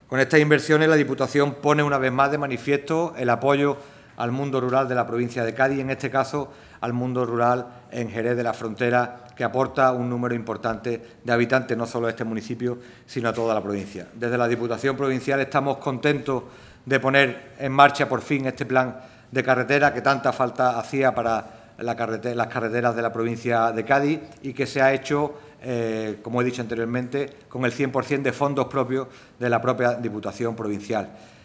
Con estas inversiones, la Diputación pone una vez más de manifiesto el apoyo al mundo rural de la provincia de Cádiz, en este caso al mundo rural en Jerez de la Frontera, que aporta un número importante de habitantes, no solo a este municipio, sino a toda la provincia. Desde la Diputación Provincial estamos contentos de poner en marcha por fin este plan de carretera que tanta falta hacía para las carreteras de la provincia de Cádiz y que se ha hecho, como he dicho anteriormente, con el 100% de fondos propios de la propia Diputación Provincial.